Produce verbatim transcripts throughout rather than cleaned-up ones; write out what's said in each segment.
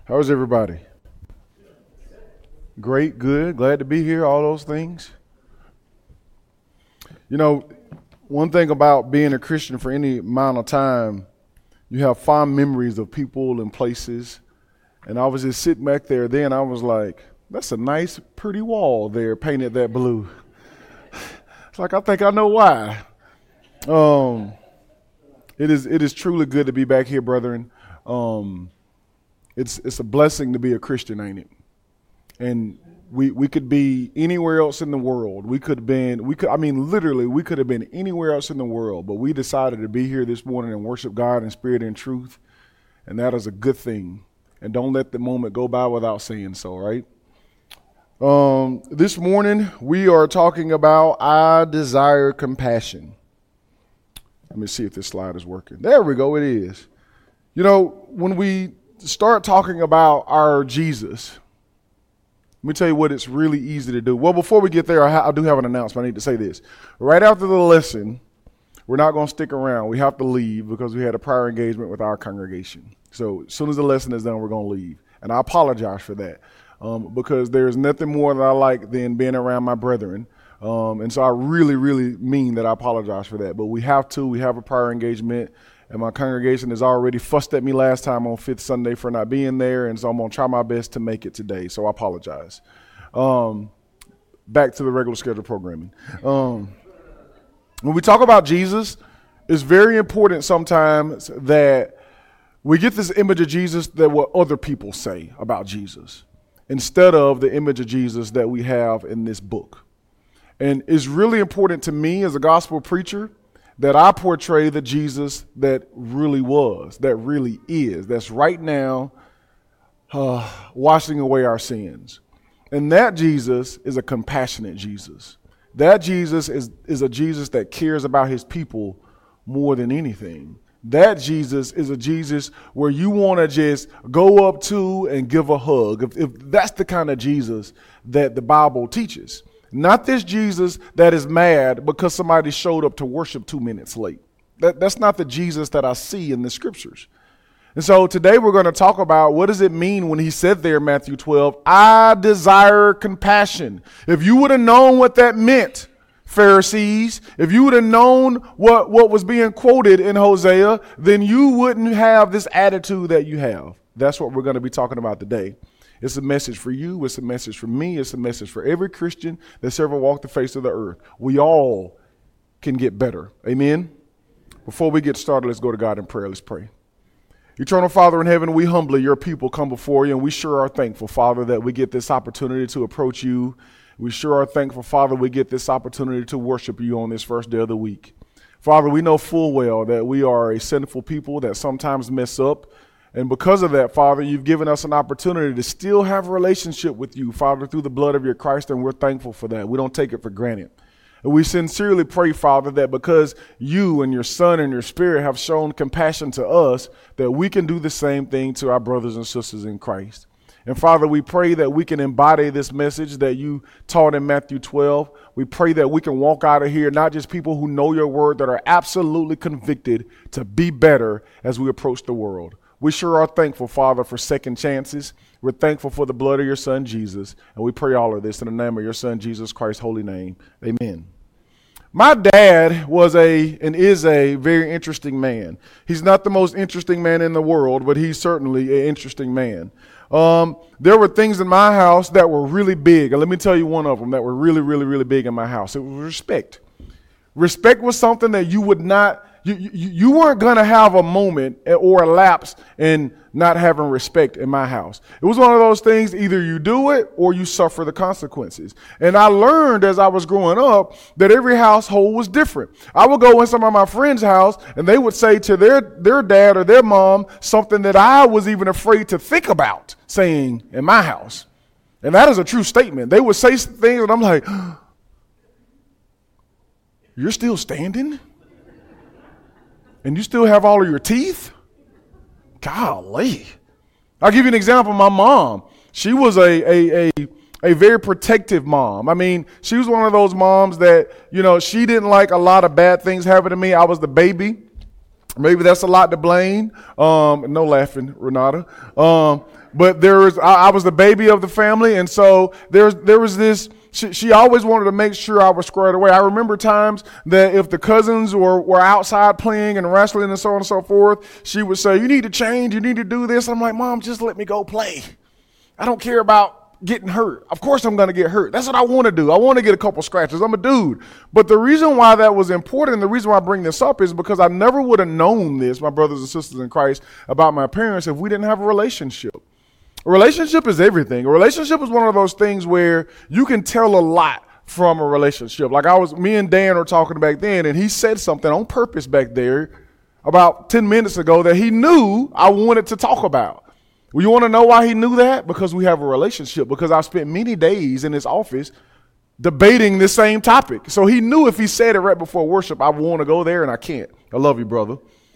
How's everybody? Great, good, glad to be here, all those things. You know, one thing about being a Christian for any amount of time, you have fond memories of people and places. And I was just sitting back there then, I was like, that's a nice, pretty wall there painted that blue. It's like, I think I know why. Um, it is it is truly good to be back here, brethren. Um, it's it's a blessing to be a Christian, ain't it? And we we could be anywhere else in the world. We could have been, we could, I mean, literally, we could have been anywhere else in the world, but we decided to be here this morning and worship God in spirit and truth. And that is a good thing. And don't let the moment go by without saying so, right? Um, this morning, we are talking about I desire compassion. Let me see if this slide is working. There we go, it is. You know, when we start talking about our Jesus, let me tell you what it's really easy to do. Well, before we get there, I, ha- I do have an announcement. I need to say this. Right after the lesson, we're not going to stick around. We have to leave because we had a prior engagement with our congregation. So as soon as the lesson is done, we're going to leave. And I apologize for that um, because there's nothing more that I like than being around my brethren. Um, and so I really, really mean that I apologize for that. But we have to. We have a prior engagement. And my congregation has already fussed at me last time on Fifth Sunday for not being there. And so I'm going to try my best to make it today. So I apologize. Um, back to the regular schedule programming. Um, when we talk about Jesus, it's very important sometimes that we get this image of Jesus that what other people say about Jesus instead of the image of Jesus that we have in this book. And it's really important to me as a gospel preacher that I portray the Jesus that really was, that really is, that's right now uh, washing away our sins. And that Jesus is a compassionate Jesus. That Jesus is, is a Jesus that cares about his people more than anything. That Jesus is a Jesus where you want to just go up to and give a hug. If, if that's the kind of Jesus that the Bible teaches. Not this Jesus that is mad because somebody showed up to worship two minutes late. That, that's not the Jesus that I see in the scriptures. And so today we're going to talk about what does it mean when he said there in Matthew twelve, I desire compassion. If you would have known what that meant, Pharisees, if you would have known what, what was being quoted in Hosea, then you wouldn't have this attitude that you have. That's what we're going to be talking about today. It's a message for you. It's a message for me. It's a message for every Christian that's ever walked the face of the earth. We all can get better. Amen. Before we get started, let's go to God in prayer. Let's pray. Eternal Father in heaven, we humbly, your people, come before you, and we sure are thankful, Father, that we get this opportunity to approach you. We sure are thankful, Father, we get this opportunity to worship you on this first day of the week. Father, we know full well that we are a sinful people that sometimes mess up. And because of that, Father, you've given us an opportunity to still have a relationship with you, Father, through the blood of your Christ, and we're thankful for that. We don't take it for granted. And we sincerely pray, Father, that because you and your Son and your Spirit have shown compassion to us, that we can do the same thing to our brothers and sisters in Christ. And Father, we pray that we can embody this message that you taught in Matthew twelve. We pray that we can walk out of here, not just people who know your word, that are absolutely convicted to be better as we approach the world. We sure are thankful, Father, for second chances. We're thankful for the blood of your Son, Jesus. And we pray all of this in the name of your Son, Jesus Christ's holy name. Amen. My dad was a and is a very interesting man. He's not the most interesting man in the world, but he's certainly an interesting man. Um, there were things in my house that were really big. And let me tell you one of them that were really, really, really big in my house. It was respect. Respect was something that you would not You, you, you weren't going to have a moment or a lapse in not having respect in my house. It was one of those things, either you do it or you suffer the consequences. And I learned as I was growing up that every household was different. I would go in some of my friends' house and they would say to their, their dad or their mom something that I was even afraid to think about saying in my house. And that is a true statement. They would say things and I'm like, you're still standing? And you still have all of your teeth? Golly. I'll give you an example. My mom, she was a, a, a, a very protective mom. I mean, she was one of those moms that, you know, she didn't like a lot of bad things happening to me. I was the baby. Maybe that's a lot to blame. Um, no laughing, Renata. Um, but there was, I, I was the baby of the family. And so there's, there was this, she, she always wanted to make sure I was squared away. I remember times that if the cousins were, were outside playing and wrestling and so on and so forth, she would say, you need to change. You need to do this. I'm like, Mom, just let me go play. I don't care about getting hurt. Of course I'm going to get hurt. That's what I want to do. I want to get a couple scratches. I'm a dude. But the reason why that was important, and the reason why I bring this up, is because I never would have known this, my brothers and sisters in Christ, about my parents if we didn't have a relationship. A relationship is everything. A relationship is one of those things where you can tell a lot from a relationship. Like I was, me and Dan were talking back then, and he said something on purpose back there about ten minutes ago that he knew I wanted to talk about. Well, you want to know why he knew that? Because we have a relationship. Because I've spent many days in his office debating this same topic. So he knew if he said it right before worship, I want to go there and I can't. I love you, brother.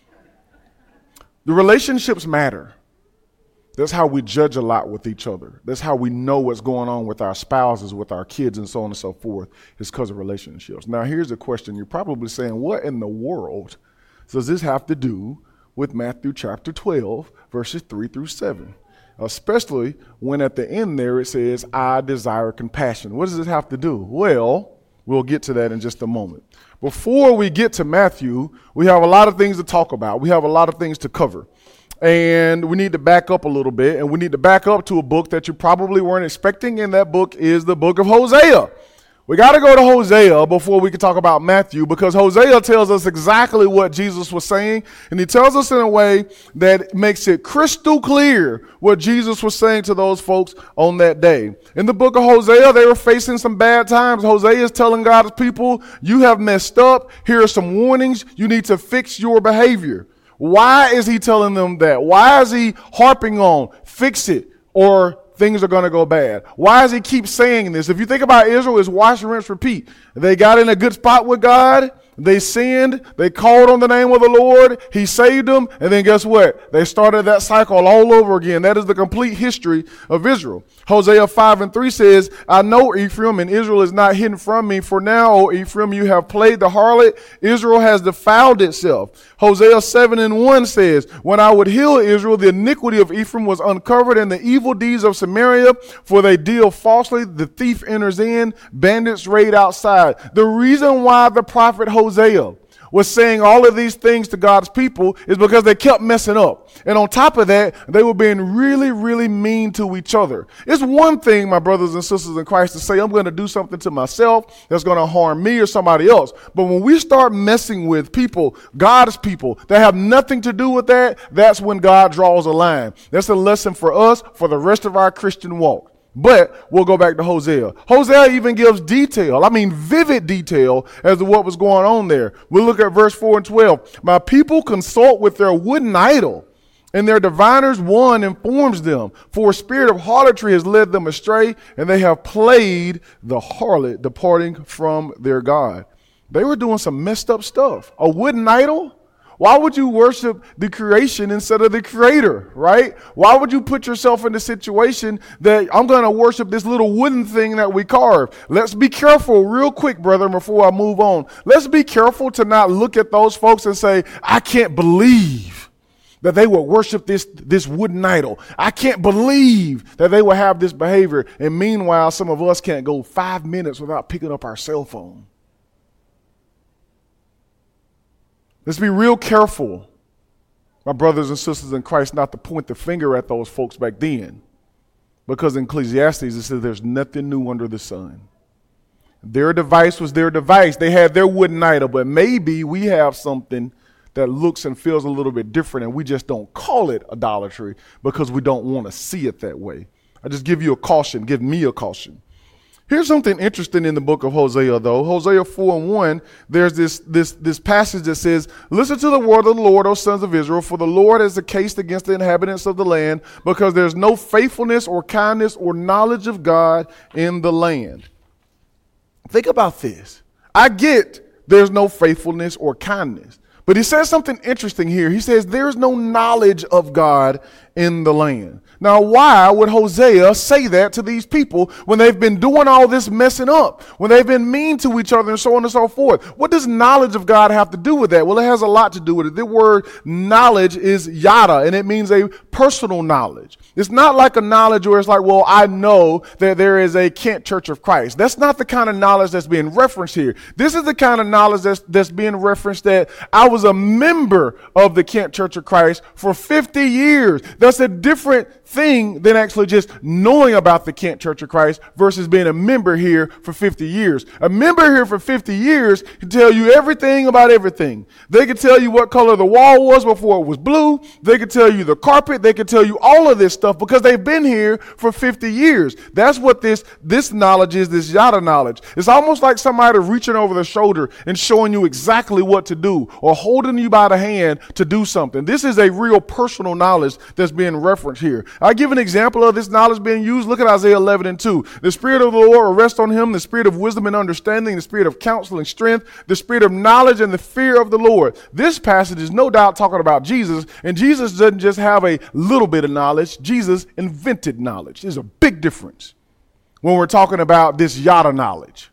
The relationships matter. That's how we judge a lot with each other. That's how we know what's going on with our spouses, with our kids, and so on and so forth. It's because of relationships. Now, here's a question. You're probably saying, what in the world does this have to do with Matthew chapter twelve, verses three through seven, especially when at the end there it says, I desire compassion. What does it have to do? Well, we'll get to that in just a moment. Before we get to Matthew, we have a lot of things to talk about. We have a lot of things to cover. And we need to back up a little bit, and we need to back up to a book that you probably weren't expecting, and that book is the book of Hosea. We got to go to Hosea before we can talk about Matthew, because Hosea tells us exactly what Jesus was saying, and he tells us in a way that makes it crystal clear what Jesus was saying to those folks on that day. In the book of Hosea, they were facing some bad times. Hosea is telling God's people, you have messed up. Here are some warnings. You need to fix your behavior. Why is he telling them that? Why is he harping on fix it or things are going to go bad? Why does he keep saying this? If you think about Israel, it's wash, rinse, repeat. They got in a good spot with God. They sinned. They called on the name of the Lord. He saved them. And then guess what? They started that cycle all over again. That is the complete history of Israel. Hosea five and three says, I know Ephraim, and Israel is not hidden from me. For now, O Ephraim, you have played the harlot. Israel has defiled itself. Hosea seven and one says, when I would heal Israel, the iniquity of Ephraim was uncovered, and the evil deeds of Samaria, for they deal falsely. The thief enters in, bandits raid outside. The reason why the prophet Hosea was saying all of these things to God's people is because they kept messing up. And on top of that, they were being really, really mean to each other. It's one thing, my brothers and sisters in Christ, to say I'm going to do something to myself that's going to harm me or somebody else. But when we start messing with people, God's people, that have nothing to do with that, that's when God draws a line. That's a lesson for us for the rest of our Christian walk. But we'll go back to Hosea. Hosea even gives detail, I mean vivid detail, as to what was going on there. We'll look at verse four and twelve. My people consult with their wooden idol, and their diviners one informs them. For a spirit of harlotry has led them astray, and they have played the harlot, departing from their God. They were doing some messed up stuff. A wooden idol? Why would you worship the creation instead of the creator, right? Why would you put yourself in the situation that I'm going to worship this little wooden thing that we carve? Let's be careful real quick, brother, before I move on. Let's be careful to not look at those folks and say, I can't believe that they would worship this, this wooden idol. I can't believe that they would have this behavior. And meanwhile, some of us can't go five minutes without picking up our cell phone. Let's be real careful, my brothers and sisters in Christ, not to point the finger at those folks back then. Because in Ecclesiastes, it says there's nothing new under the sun. Their device was their device. They had their wooden idol, but maybe we have something that looks and feels a little bit different, and we just don't call it idolatry because we don't want to see it that way. I just give you a caution, give me a caution. Here's something interesting in the book of Hosea, though. Hosea four and one, there's this, this, this passage that says, listen to the word of the Lord, O sons of Israel, for the Lord has a case against the inhabitants of the land, because there's no faithfulness or kindness or knowledge of God in the land. Think about this. I get there's no faithfulness or kindness, but he says something interesting here. He says there's no knowledge of God in the land. Now, why would Hosea say that to these people when they've been doing all this messing up, when they've been mean to each other and so on and so forth? What does knowledge of God have to do with that? Well, it has a lot to do with it. The word knowledge is yada, and it means a personal knowledge. It's not like a knowledge where it's like, well, I know that there is a Kent Church of Christ. That's not the kind of knowledge that's being referenced here. This is the kind of knowledge that's, that's being referenced that I was a member of the Kent Church of Christ for fifty years. That's a different thing than actually just knowing about the Kent Church of Christ versus being a member here for fifty years. A member here for fifty years can tell you everything about everything. They can tell you what color the wall was before it was blue. They can tell you the carpet. They can tell you all of this stuff because they've been here for fifty years. That's what this, this knowledge is, this yada knowledge. It's almost like somebody reaching over the shoulder and showing you exactly what to do or holding you by the hand to do something. This is a real personal knowledge that's being referenced here. I give an example of this knowledge being used. Look at Isaiah eleven and two. The Spirit of the Lord will rest on him, the Spirit of wisdom and understanding, the Spirit of counsel and strength, the Spirit of knowledge and the fear of the Lord. This passage is no doubt talking about Jesus, and Jesus doesn't just have a little bit of knowledge. Jesus invented knowledge. There's a big difference when we're talking about this yada knowledge.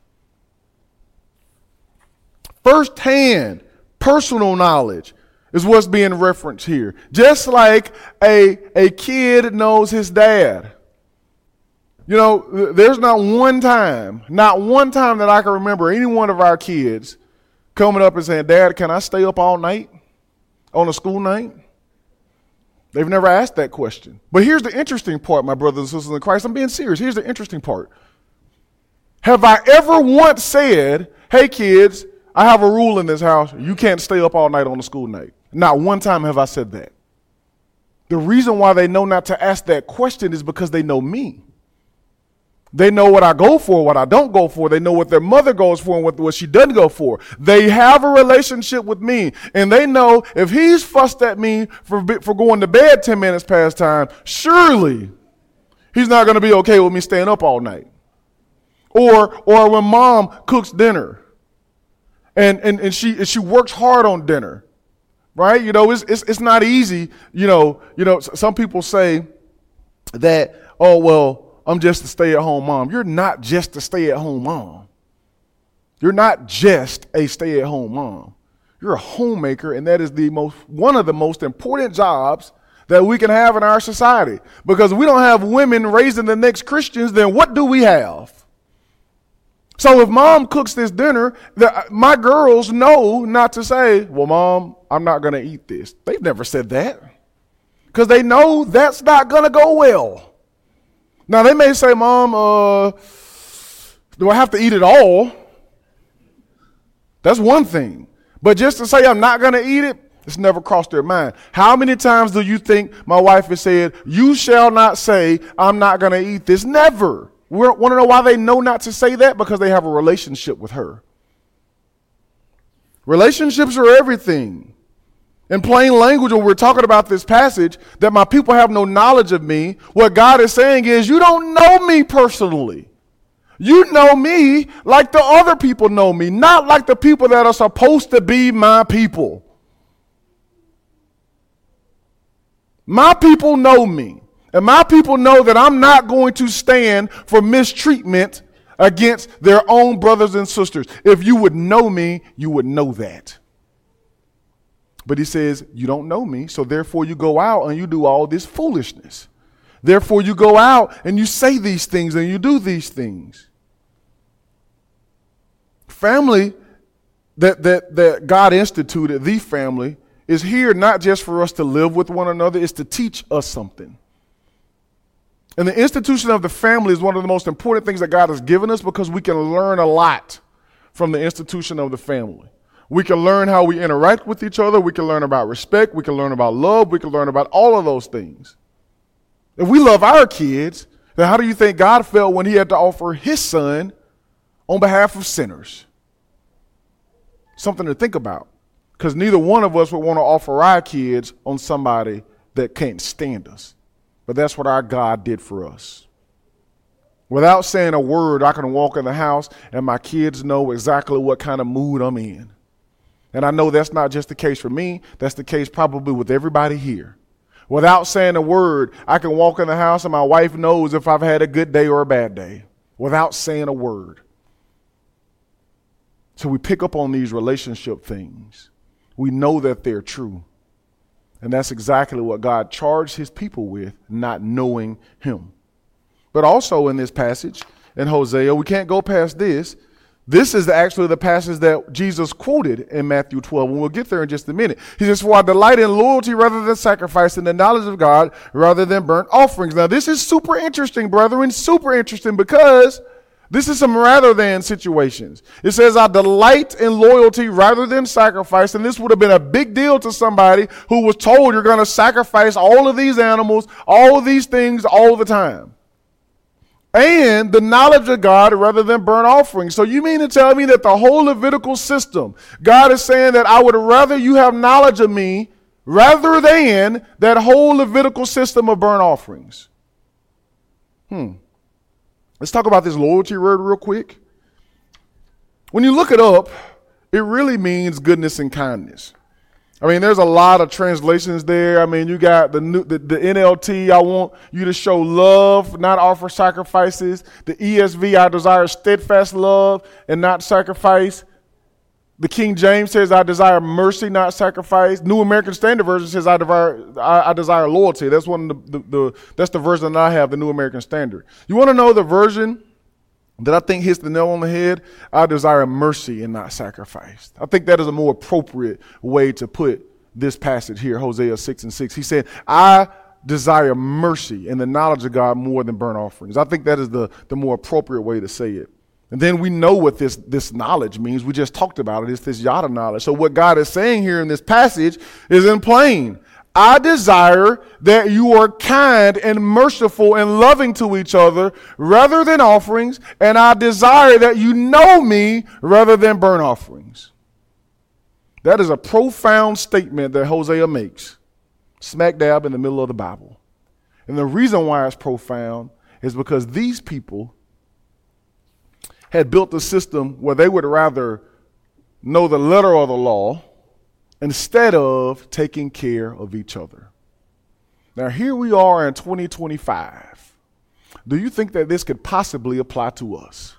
First-hand, personal knowledge is what's being referenced here. Just like a, a kid knows his dad. You know, there's not one time, not one time that I can remember any one of our kids coming up and saying, Dad, can I stay up all night on a school night? They've never asked that question. But here's the interesting part, my brothers and sisters in Christ. I'm being serious. Here's the interesting part. Have I ever once said, hey, kids, I have a rule in this house. You can't stay up all night on a school night. Not one time have I said that. The reason why they know not to ask that question is because they know me. They know what I go for, what I don't go for. They know what their mother goes for and what, what she doesn't go for. They have a relationship with me, and they know if he's fussed at me for, for going to bed ten minutes past time, surely he's not going to be okay with me staying up all night. Or, or when mom cooks dinner and, and, and she, and she works hard on dinner. Right? You know, it's, it's it's not easy. You know, you know, some people say that, oh, well, I'm just a stay-at-home mom. You're not just a stay-at-home mom. You're not just a stay-at-home mom. You're a homemaker, and that is the most one of the most important jobs that we can have in our society. Because if we don't have women raising the next Christians, then what do we have? So if mom cooks this dinner, the, my girls know not to say, well, mom, I'm not going to eat this. They've never said that because they know that's not going to go well. Now, they may say, mom, uh, do I have to eat it all? That's one thing. But just to say I'm not going to eat it, it's never crossed their mind. How many times do you think my wife has said, you shall not say I'm not going to eat this? Never. We want to know why they know not to say that? Because they have a relationship with her. Relationships are everything. In plain language, when we're talking about this passage, that my people have no knowledge of me, what God is saying is, you don't know me personally. You know me like the other people know me, not like the people that are supposed to be my people. My people know me. And my people know that I'm not going to stand for mistreatment against their own brothers and sisters. If you would know me, you would know that. But he says, you don't know me, so therefore you go out and you do all this foolishness. Therefore you go out and you say these things and you do these things. Family that, that, that God instituted, the family, is here not just for us to live with one another, it's to teach us something. And the institution of the family is one of the most important things that God has given us because we can learn a lot from the institution of the family. We can learn how we interact with each other. We can learn about respect. We can learn about love. We can learn about all of those things. If we love our kids, then how do you think God felt when he had to offer his son on behalf of sinners? Something to think about, because neither one of us would want to offer our kids on somebody that can't stand us. But that's what our God did for us. Without saying a word, I can walk in the house and my kids know exactly what kind of mood I'm in. And I know that's not just the case for me. That's the case probably with everybody here. Without saying a word, I can walk in the house and my wife knows if I've had a good day or a bad day without saying a word. So we pick up on these relationship things. We know that they're true. And that's exactly what God charged his people with, not knowing him. But also in this passage, in Hosea, we can't go past this. This is actually the passage that Jesus quoted in Matthew twelve, and we'll get there in just a minute. He says, for I delight in loyalty rather than sacrifice, in the knowledge of God rather than burnt offerings. Now, this is super interesting, brethren, super interesting, because this is some rather than situations. It says, I delight in loyalty rather than sacrifice, and this would have been a big deal to somebody who was told you're going to sacrifice all of these animals, all of these things, all the time. And the knowledge of God rather than burnt offerings. So you mean to tell me that the whole Levitical system, God is saying that I would rather you have knowledge of me rather than that whole Levitical system of burnt offerings? Hmm. Let's talk about this loyalty word real quick. When you look it up, it really means goodness and kindness. I mean, there's a lot of translations there. I mean, you got the, new, the the N L T, I want you to show love, not offer sacrifices. The E S V, I desire steadfast love and not sacrifice. The King James says, I desire mercy, not sacrifice. New American Standard Version says, I desire, I, I desire loyalty. That's one of the, the, the that's the version that I have, the New American Standard. You want to know the version that I think hits the nail on the head? I desire mercy and not sacrifice. I think that is a more appropriate way to put this passage here, Hosea six and six. He said, I desire mercy and the knowledge of God more than burnt offerings. I think that is the, the more appropriate way to say it. And then we know what this, this knowledge means. We just talked about it. It's this yada knowledge. So what God is saying here in this passage is in plain. I desire that you are kind and merciful and loving to each other rather than offerings, and I desire that you know me rather than burnt offerings. That is a profound statement that Hosea makes, smack dab in the middle of the Bible. And the reason why it's profound is because these people had built a system where they would rather know the letter of the law instead of taking care of each other. Now, here we are in twenty twenty-five. Do you think that this could possibly apply to us?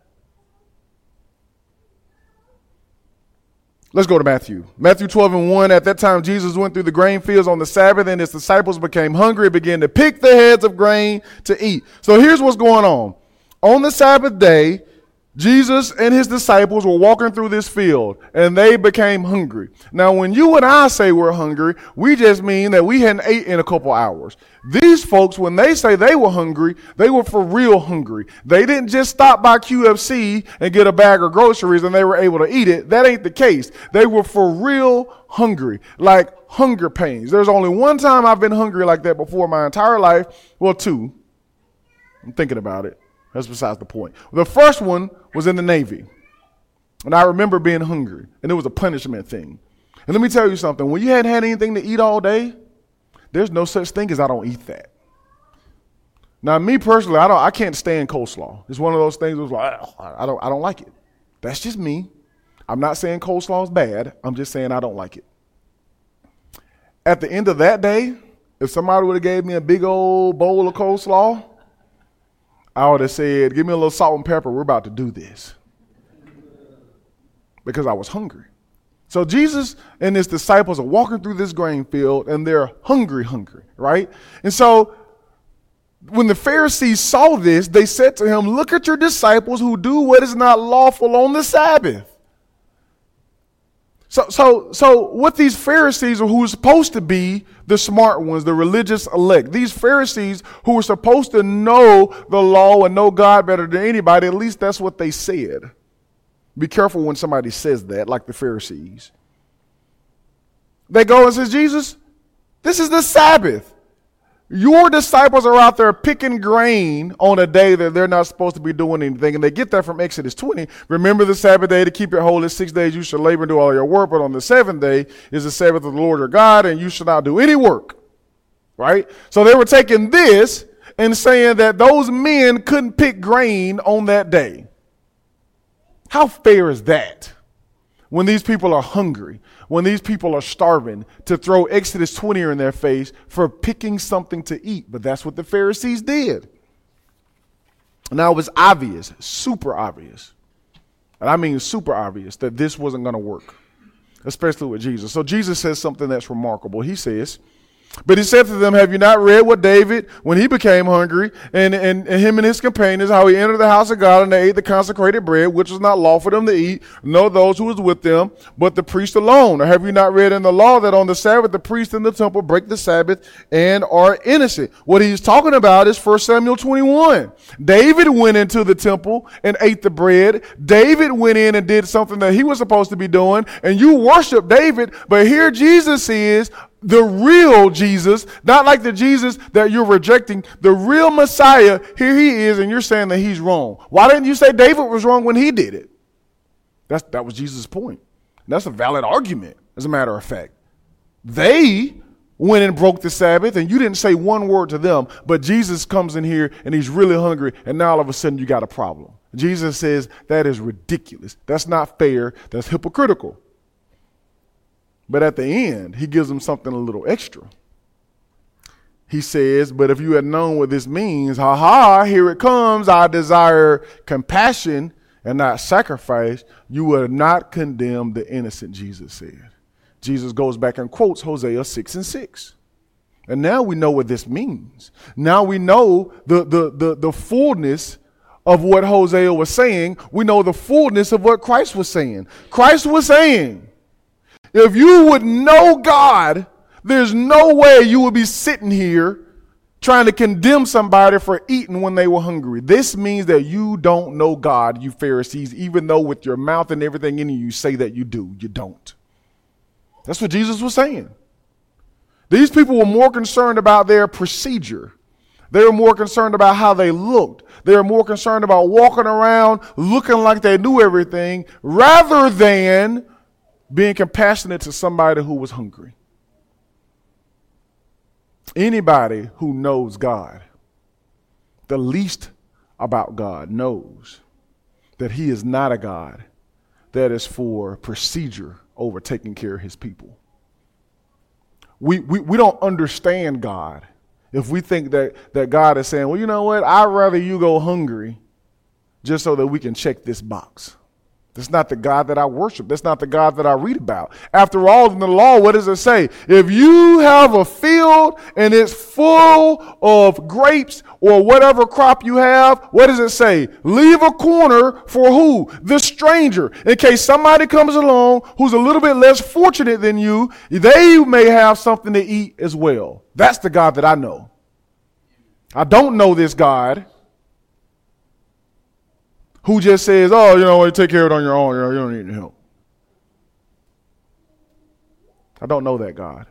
Let's go to Matthew. Matthew twelve and one. At that time, Jesus went through the grain fields on the Sabbath, and his disciples became hungry and began to pick the heads of grain to eat. So here's what's going on. On the Sabbath day, Jesus and his disciples were walking through this field, and they became hungry. Now, when you and I say we're hungry, we just mean that we hadn't ate in a couple hours. These folks, when they say they were hungry, they were for real hungry. They didn't just stop by Q F C and get a bag of groceries and they were able to eat it. That ain't the case. They were for real hungry, like hunger pains. There's only one time I've been hungry like that before in my entire life. Well, two. I'm thinking about it. That's besides the point. The first one was in the Navy. And I remember being hungry. And it was a punishment thing. And let me tell you something. When you hadn't had anything to eat all day, there's no such thing as I don't eat that. Now, me personally, I don't. I can't stand coleslaw. It's one of those things that was like, I don't, I don't like it. That's just me. I'm not saying coleslaw is bad. I'm just saying I don't like it. At the end of that day, if somebody would have gave me a big old bowl of coleslaw, I would have said, give me a little salt and pepper. We're about to do this. Because I was hungry. So Jesus and his disciples are walking through this grain field and they're hungry, hungry, right? And so when the Pharisees saw this, they said to him, look at your disciples who do what is not lawful on the Sabbath. So, so, so what these Pharisees, who were supposed to be the smart ones, the religious elect, these Pharisees who were supposed to know the law and know God better than anybody, at least that's what they said. Be careful when somebody says that, like the Pharisees. They go and says, Jesus, this is the Sabbath. Your disciples are out there picking grain on a day that they're not supposed to be doing anything. And they get that from Exodus twenty. Remember the Sabbath day to keep it holy. Six days you shall labor and do all your work. But on the seventh day is the Sabbath of the Lord your God, and you shall not do any work. Right? So they were taking this and saying that those men couldn't pick grain on that day. How fair is that? when these people are hungry, when these people are starving, to throw Exodus twenty in their face for picking something to eat. But that's what the Pharisees did. Now it was obvious, super obvious, and I mean super obvious, that this wasn't going to work, especially with Jesus. So Jesus says something that's remarkable. He says, but he said to them, have you not read what David, when he became hungry, and, and, and him and his companions, how he entered the house of God and they ate the consecrated bread, which was not lawful for them to eat, nor those who was with them, but the priest alone? Or have you not read in the law that on the Sabbath the priest in the temple break the Sabbath and are innocent? What he's talking about is First Samuel twenty-one. David went into the temple and ate the bread. David went in and did something that he was supposed to be doing, and you worship David, but here Jesus is, the real Jesus, not like the Jesus that you're rejecting, the real Messiah. Here he is, and you're saying that he's wrong. Why didn't you say David was wrong when he did it? That's, that was Jesus' point. And that's a valid argument, as a matter of fact. They went and broke the Sabbath, and you didn't say one word to them, but Jesus comes in here, and he's really hungry, and now all of a sudden you got a problem. Jesus says that is ridiculous. That's not fair. That's hypocritical. But at the end, he gives them something a little extra. He says, but if you had known what this means, ha ha, here it comes. I desire compassion and not sacrifice. You would not condemn the innocent, Jesus said. Jesus goes back and quotes Hosea six and six. And now we know what this means. Now we know the, the, the, the fullness of what Hosea was saying. We know the fullness of what Christ was saying. Christ was saying, if you would know God, there's no way you would be sitting here trying to condemn somebody for eating when they were hungry. This means that you don't know God, you Pharisees, even though with your mouth and everything in you, you say that you do. You don't. That's what Jesus was saying. These people were more concerned about their procedure. They were more concerned about how they looked. They were more concerned about walking around looking like they knew everything rather than being compassionate to somebody who was hungry. Anybody who knows God, the least about God, knows that he is not a God that is for procedure over taking care of his people. We, we, we don't understand God if we think that, that God is saying, well, you know what? I'd rather you go hungry just so that we can check this box. That's not the God that I worship. That's not the God that I read about. After all, in the law, what does it say? If you have a field and it's full of grapes or whatever crop you have, what does it say? Leave a corner for who? The stranger. In case somebody comes along who's a little bit less fortunate than you, they may have something to eat as well. That's the God that I know. I don't know this God who just says, oh, you know, take care of it on your own. You know, you don't need any help. I don't know that God.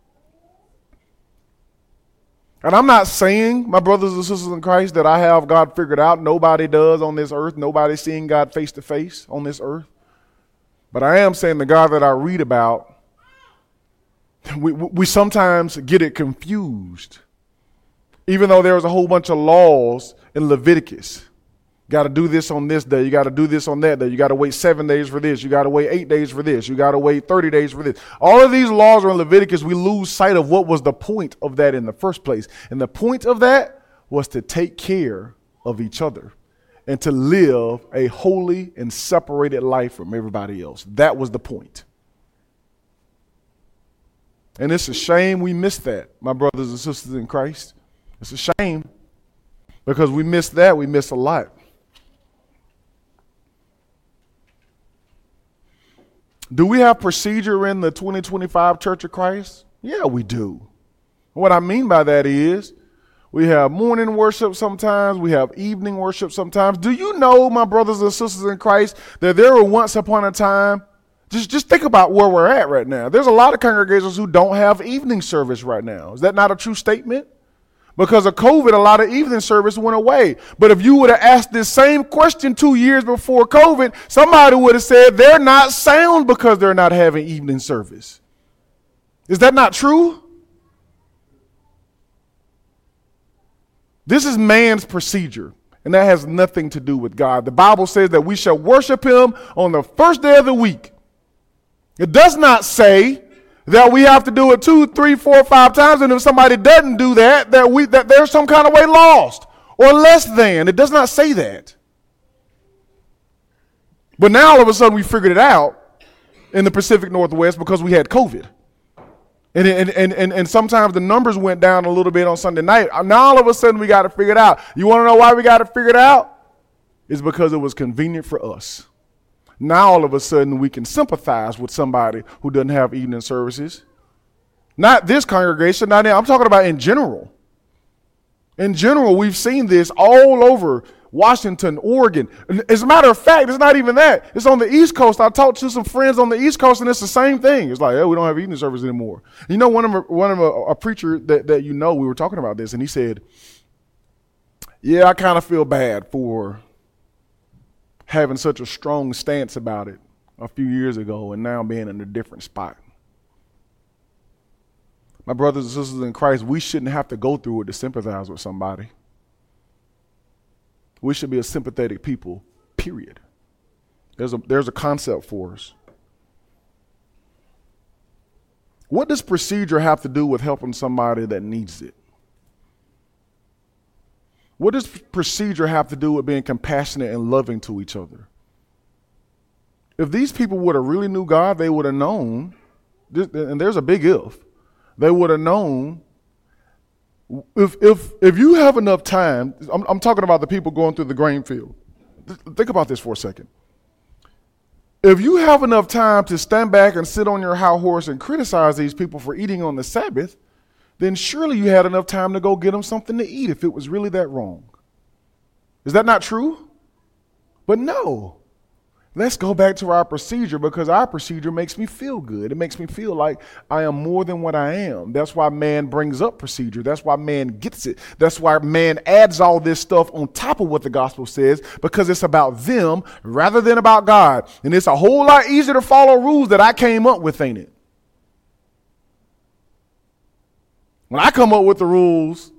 And I'm not saying, my brothers and sisters in Christ, that I have God figured out. Nobody does on this earth. Nobody's seeing God face to face on this earth. But I am saying the God that I read about, we, we sometimes get it confused. Even though there's a whole bunch of laws in Leviticus. Got to do this on this day. You got to do this on that day. You got to wait seven days for this. You got to wait eight days for this. You got to wait thirty days for this. All of these laws are in Leviticus. We lose sight of what was the point of that in the first place. And the point of that was to take care of each other and to live a holy and separated life from everybody else. That was the point. And it's a shame we missed that, my brothers and sisters in Christ. It's a shame because we missed that. We missed a lot. Do we have procedure in the twenty twenty-five Church of Christ? Yeah, we do. What I mean by that is we have morning worship sometimes. We have evening worship sometimes. Do you know, my brothers and sisters in Christ, that there were once upon a time, just, just think about where we're at right now. There's a lot of congregations who don't have evening service right now. Is that not a true statement? Because of COVID, a lot of evening service went away. But if you would have asked this same question two years before COVID, somebody would have said they're not sound because they're not having evening service. Is that not true? This is man's procedure, and that has nothing to do with God. The Bible says that we shall worship him on the first day of the week. It does not say that we have to do it two, three, four, five times, and if somebody doesn't do that, that we that there's some kind of way lost or less than. It does not say that. But now all of a sudden we figured it out in the Pacific Northwest because we had COVID. And, and, and, and, and sometimes the numbers went down a little bit on Sunday night. Now all of a sudden we got to figure it out. You want to know why we got to figure it out? It's because it was convenient for us. Now all of a sudden we can sympathize with somebody who doesn't have evening services. Not this congregation, not I'm talking about in general. In general, we've seen this all over Washington, Oregon. As a matter of fact, it's not even that. It's on the East Coast. I talked to some friends on the East Coast, and it's the same thing. It's like, oh, we don't have evening service anymore. You know, one of them, one of a, a preacher that, that you know, we were talking about this, and he said, yeah, I kind of feel bad for having such a strong stance about it a few years ago and now being in a different spot. My brothers and sisters in Christ, we shouldn't have to go through it to sympathize with somebody. We should be a sympathetic people, period. There's a, there's a concept for us. What does procedure have to do with helping somebody that needs it? What does procedure have to do with being compassionate and loving to each other? If these people would have really knew God, they would have known, and there's a big if, they would have known, if if if you have enough time, I'm, I'm talking about the people going through the grain field. Think about this for a second. If you have enough time to stand back and sit on your high horse and criticize these people for eating on the Sabbath, then surely you had enough time to go get them something to eat if it was really that wrong. Is that not true? But no. Let's go back to our procedure, because our procedure makes me feel good. It makes me feel like I am more than what I am. That's why man brings up procedure. That's why man gets it. That's why man adds all this stuff on top of what the gospel says, because it's about them rather than about God. And it's a whole lot easier to follow rules that I came up with, ain't it? When I come up with the rules,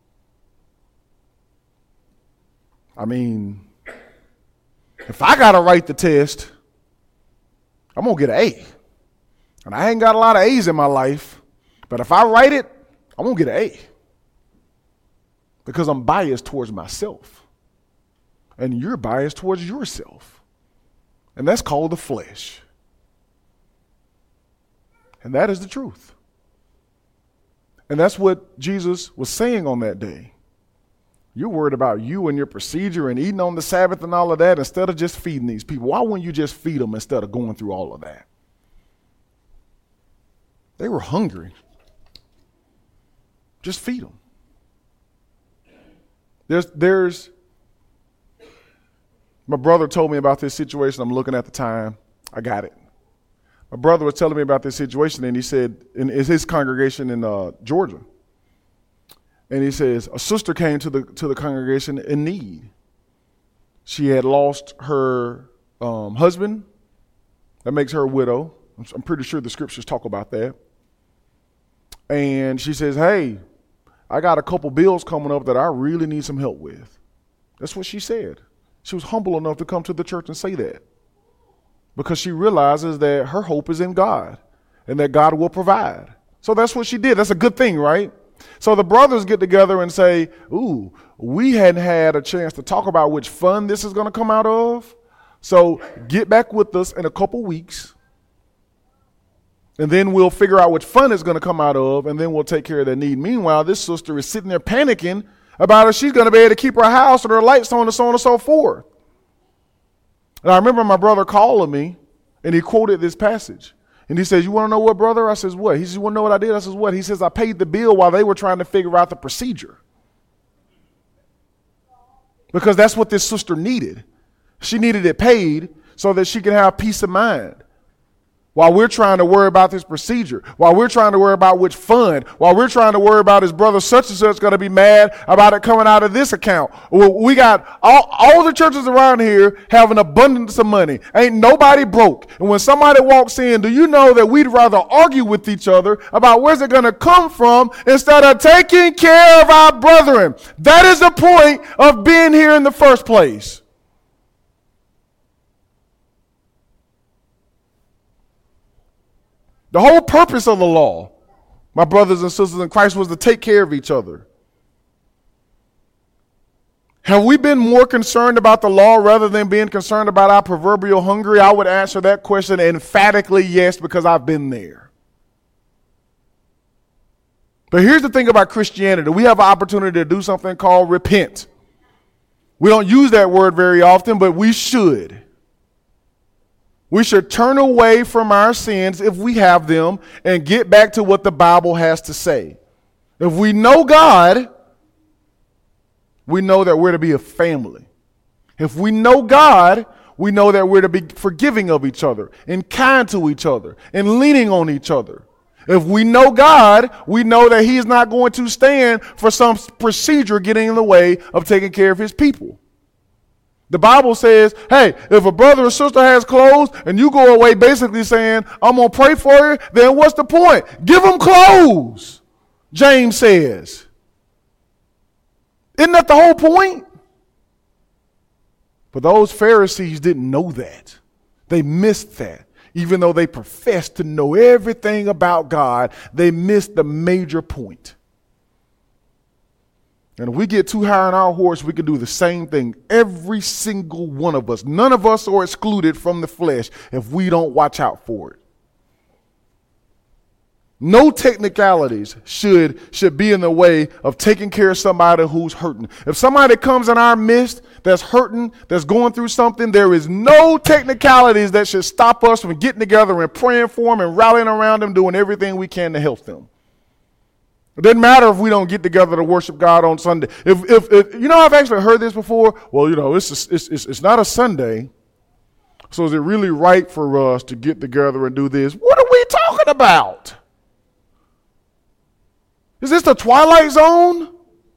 I mean, if I got to write the test, I'm going to get an A. And I ain't got a lot of A's in my life, but if I write it, I'm going to get an A. Because I'm biased towards myself. And you're biased towards yourself. And that's called the flesh. And that is the truth. And that's what Jesus was saying on that day. You're worried about you and your procedure and eating on the Sabbath and all of that instead of just feeding these people. Why wouldn't you just feed them instead of going through all of that? They were hungry. Just feed them. There's, there's, my brother told me about this situation. I'm looking at the time. I got it. My brother was telling me about this situation, and he said, in his congregation in uh, Georgia. And he says, a sister came to the to the congregation in need. She had lost her um, husband. That makes her a widow. I'm, I'm pretty sure the scriptures talk about that. And she says, hey, I got a couple bills coming up that I really need some help with. That's what she said. She was humble enough to come to the church and say that, because she realizes that her hope is in God and that God will provide. So that's what she did. That's a good thing, right? So the brothers get together and say, ooh, we hadn't had a chance to talk about which fund this is going to come out of. So get back with us in a couple weeks, and then we'll figure out which fund it's going to come out of, and then we'll take care of their need. Meanwhile, this sister is sitting there panicking about if she's going to be able to keep her house and her lights on and so on and so forth. And I remember my brother calling me, and he quoted this passage. And he says, you want to know what, brother? I says, what? He says, you want to know what I did? I says, what? He says, I paid the bill while they were trying to figure out the procedure. Because that's what this sister needed. She needed it paid so that she could have peace of mind. While we're trying to worry about this procedure, while we're trying to worry about which fund, while we're trying to worry about his brother such and such going to be mad about it coming out of this account. Well, we got all, all the churches around here have an abundance of money. Ain't nobody broke. And when somebody walks in, do you know that we'd rather argue with each other about where's it going to come from instead of taking care of our brethren? That is the point of being here in the first place. The whole purpose of the law, my brothers and sisters in Christ, was to take care of each other. Have we been more concerned about the law rather than being concerned about our proverbial hungry? I would answer that question emphatically yes, because I've been there. But here's the thing about Christianity. We have an opportunity to do something called repent. We don't use that word very often, but we should. We should turn away from our sins if we have them and get back to what the Bible has to say. If we know God, we know that we're to be a family. If we know God, we know that we're to be forgiving of each other and kind to each other and leaning on each other. If we know God, we know that he's not going to stand for some procedure getting in the way of taking care of his people. The Bible says, hey, if a brother or sister has clothes and you go away basically saying, I'm going to pray for you, then what's the point? Give them clothes, James says. Isn't that the whole point? But those Pharisees didn't know that. They missed that. Even though they professed to know everything about God, they missed the major point. And if we get too high on our horse, we can do the same thing. Every single one of us. None of us are excluded from the flesh if we don't watch out for it. No technicalities should, should be in the way of taking care of somebody who's hurting. If somebody comes in our midst that's hurting, that's going through something, there is no technicalities that should stop us from getting together and praying for them and rallying around them, doing everything we can to help them. It doesn't matter if we don't get together to worship God on Sunday. If, if, if you know, I've actually heard this before. Well, you know, it's, a, it's, it's, it's not a Sunday. So is it really right for us to get together and do this? What are we talking about? Is this the Twilight Zone?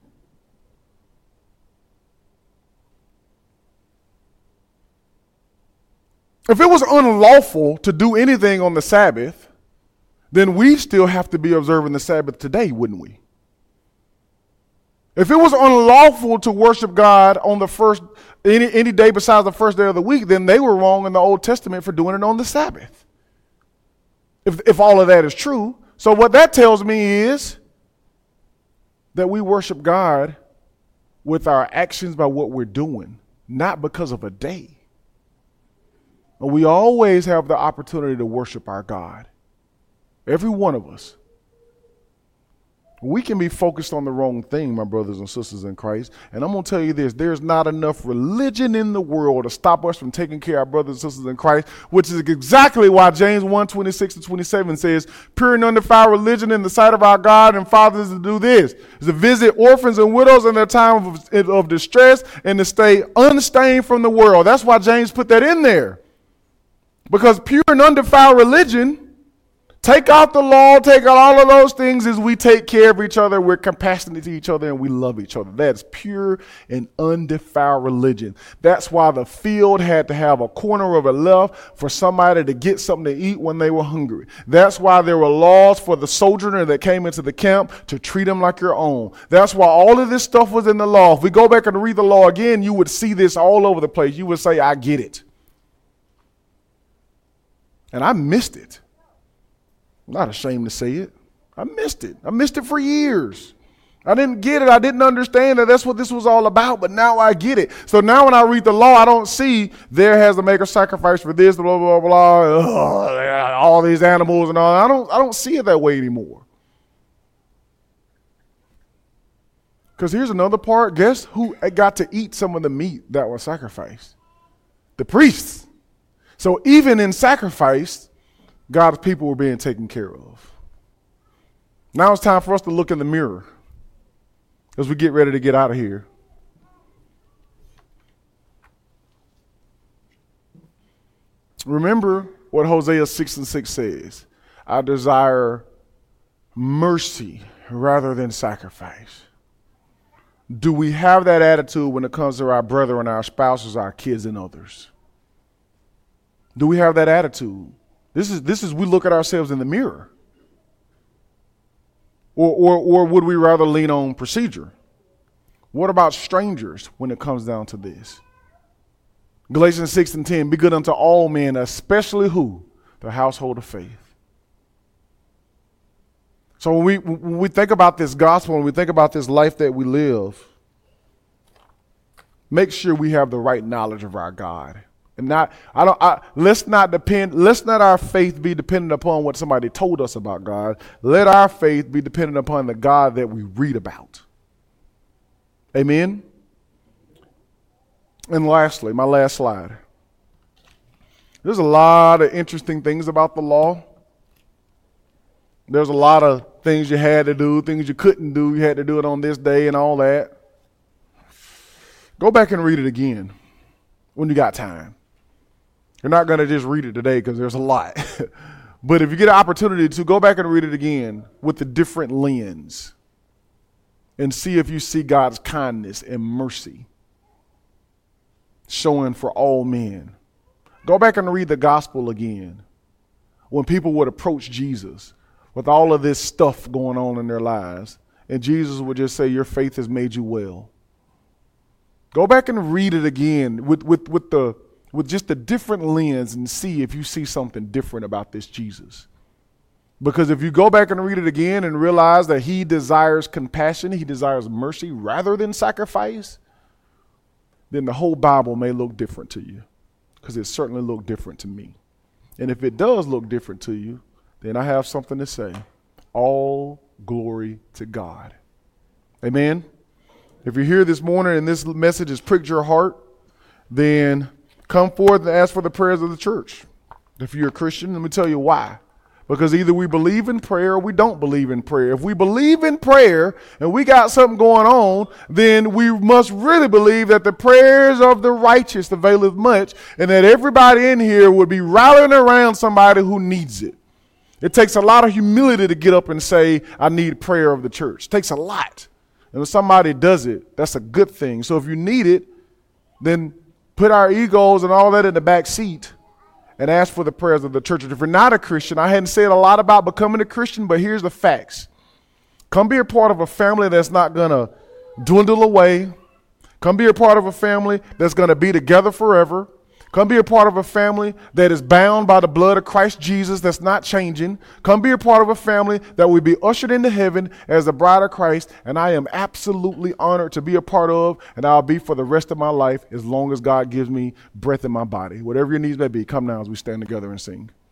If it was unlawful to do anything on the Sabbath, then we still have to be observing the Sabbath today, wouldn't we? If it was unlawful to worship God on the first, any, any day besides the first day of the week, then they were wrong in the Old Testament for doing it on the Sabbath. If, if all of that is true. So what that tells me is that we worship God with our actions by what we're doing, not because of a day. And we always have the opportunity to worship our God. Every one of us. We can be focused on the wrong thing, my brothers and sisters in Christ. And I'm going to tell you this, there's not enough religion in the world to stop us from taking care of our brothers and sisters in Christ, which is exactly why James one, twenty-six to twenty-seven says, pure and undefiled religion in the sight of our God and Father is to do this, is to visit orphans and widows in their time of, of distress and to stay unstained from the world. That's why James put that in there. Because pure and undefiled religion, take out the law, take out all of those things as we take care of each other, we're compassionate to each other, and we love each other. That's pure and undefiled religion. That's why the field had to have a corner of it left for somebody to get something to eat when they were hungry. That's why there were laws for the sojourner that came into the camp to treat them like your own. That's why all of this stuff was in the law. If we go back and read the law again, you would see this all over the place. You would say, I get it. And I missed it. I'm not ashamed to say it. I missed it. I missed it for years. I didn't get it. I didn't understand that that's what this was all about, but now I get it. So now when I read the law, I don't see there has to make a sacrifice for this, blah, blah, blah, blah, ugh, all these animals and all. I don't, I don't see it that way anymore. Because here's another part. Guess who got to eat some of the meat that was sacrificed? The priests. So even in sacrifice, God's people were being taken care of. Now it's time for us to look in the mirror as we get ready to get out of here. Remember what Hosea six and six says. I desire mercy rather than sacrifice. Do we have that attitude when it comes to our brethren, our spouses, our kids, and others? Do we have that attitude? This is this is we look at ourselves in the mirror. Or, or, or would we rather lean on procedure? What about strangers when it comes down to this? Galatians six and ten, be good unto all men, especially who? The household of faith. So when we when we think about this gospel and we think about this life that we live, make sure we have the right knowledge of our God. And not, I don't, I, let's not depend, let's not our faith be dependent upon what somebody told us about God. Let our faith be dependent upon the God that we read about. Amen. And lastly, my last slide. There's a lot of interesting things about the law. There's a lot of things you had to do, things you couldn't do. You had to do it on this day and all that. Go back and read it again when you got time. You're not going to just read it today because there's a lot. But if you get an opportunity to, go back and read it again with a different lens and see if you see God's kindness and mercy showing for all men. Go back and read the gospel again when people would approach Jesus with all of this stuff going on in their lives, and Jesus would just say, your faith has made you well. Go back and read it again with, with, with the with just a different lens and see if you see something different about this Jesus. Because if you go back and read it again and realize that he desires compassion, he desires mercy rather than sacrifice, then the whole Bible may look different to you, because it certainly looked different to me. And if it does look different to you, then I have something to say. All glory to God. Amen. If you're here this morning and this message has pricked your heart, then come forth and ask for the prayers of the church. If you're a Christian, let me tell you why. Because either we believe in prayer or we don't believe in prayer. If we believe in prayer and we got something going on, then we must really believe that the prayers of the righteous availeth much, and that everybody in here would be rallying around somebody who needs it. It takes a lot of humility to get up and say, I need prayer of the church. It takes a lot. And when somebody does it, that's a good thing. So if you need it, then put our egos and all that in the back seat and ask for the prayers of the church. And if you're not a Christian, I hadn't said a lot about becoming a Christian, but here's the facts. Come be a part of a family that's not going to dwindle away. Come be a part of a family that's going to be together forever. Come be a part of a family that is bound by the blood of Christ Jesus that's not changing. Come be a part of a family that will be ushered into heaven as the bride of Christ. And I am absolutely honored to be a part of, and I'll be for the rest of my life as long as God gives me breath in my body. Whatever your needs may be, come now as we stand together and sing.